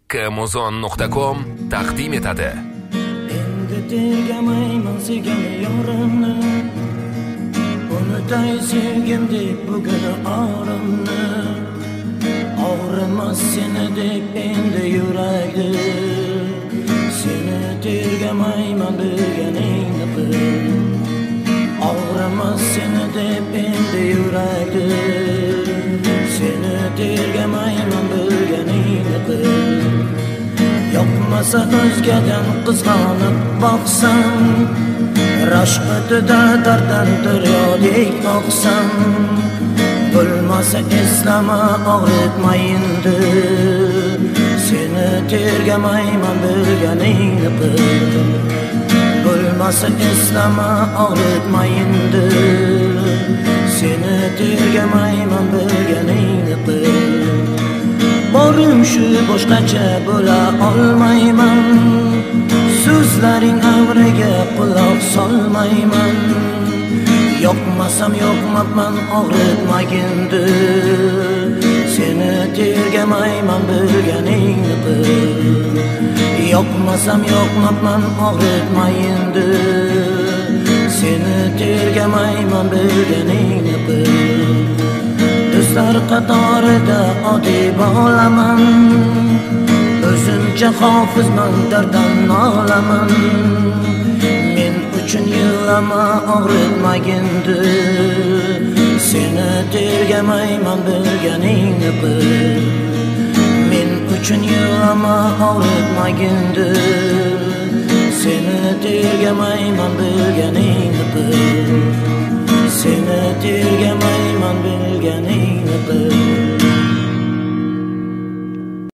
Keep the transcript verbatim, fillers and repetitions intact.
Kamozon nuqta com taqdim etadi. Endi tergamayman sevgani yorimni, unutay sevgim deb bugun orimni. Og'rimas seni deb endi yurakni, seni tergamayman bilganingni qil. Og'rimas seni deb endi yurakni, seni tergamayman bilganingni qil. Yoqmasa o'zgadan qizg'onib boqsam, rashqatida dardan daryodek oqsam, bo'lmasa eslama og'ritmayindi, seni tergamayman bilganingni qil. Bo'lmasa eslama og'ritmayindi, seni tergamayman bilganingni qil. Borim shu boshqacha bo'la olmayman, so'zlaring avriga quloq solmayman. Yoqmasam yoqmabman og'ritmagindi, seni tergamayman bilganingni qil. Yoqmasam yoqmabman og'ritmayindi, seni tergamayman bilganingni qil. Do'stlar qatorida oddiy bo'laman, o'zimcha hofizman dardan nolaman. Men uchun yig'lama og'ritmagindi, seni tergamayman bilganingni qil. Men uchun yig'lama og'ritmagindi, seni tergamayman bilganingni qil. Seni tergamayman bilganingni qil.